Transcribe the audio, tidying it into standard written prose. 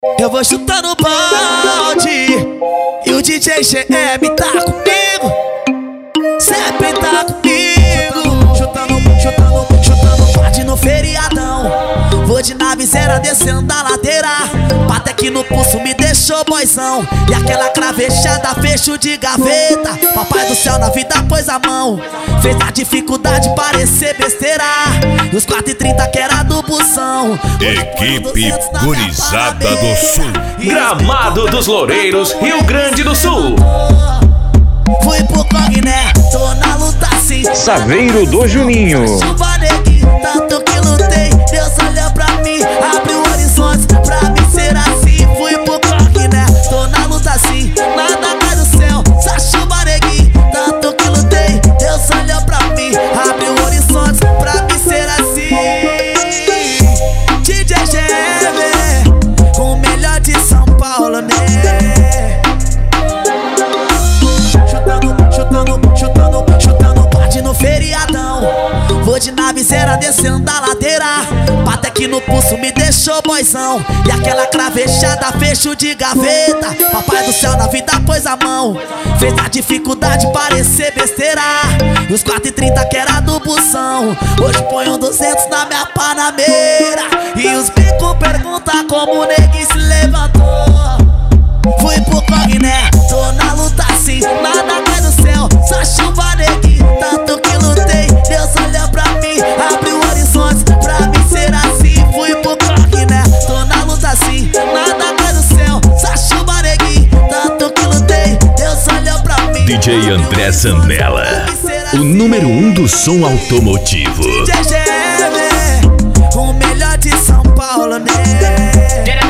Eu vou chutando o balde e o DJ GM tá comigo, sempre tá comigo. Chutando balde no feriadão. Vou de nave zero descendo da ladeira, bate aqui no pulso, me deixou boizão. E aquela cravejada, fecho de gaveta. Papai do céu na vida pôs a mão, fez a dificuldade parecer besteira. E os 4h30 que era do busão. Equipe Gurizada do Sul, Gramado dos Loureiros, Rio Grande do Sul. Fui pro Cogné, tô na luta sim. Saveiro do Juninho. Chuva neguinho, tanto que lutei, Deus olhou pra mim, abriu horizontes pra mim ser assim. Fui pro Cogné, tô na luta sim, nada cai do céu, só chuva neguinho, tanto que lutei, Deus olhou pra mim, abriu horizontes pra mim ser assim. DJ GM, com o melhor de São Paulo, né? Chutando parte no feriadão. Vou de nave zero descendo da ladeira, bate aqui no pulso, me deixou boizão. E aquela cravejada, fecho de gaveta. Papai do céu na vida pôs a mão, fez a dificuldade parecer besteira. E os 4h30 que era do busão, hoje põe 200 na minha panameira. E os bico perguntam como o neguinho se levantou. Fui pro Cogné, tô na luta sim, nada cai do céu, só chuva neguinho, tanto que lutei, Deus olhou pra mim, abriu horizontes pra mim ser assim. Fui pro Cogné, tô na luta sim, nada cai do céu, só chuva neguinho, tanto que lutei, Deus olhou pra mim. DJ André Zambella, o número 1 do som automotivo. DJ GM, o melhor de São Paulo, né?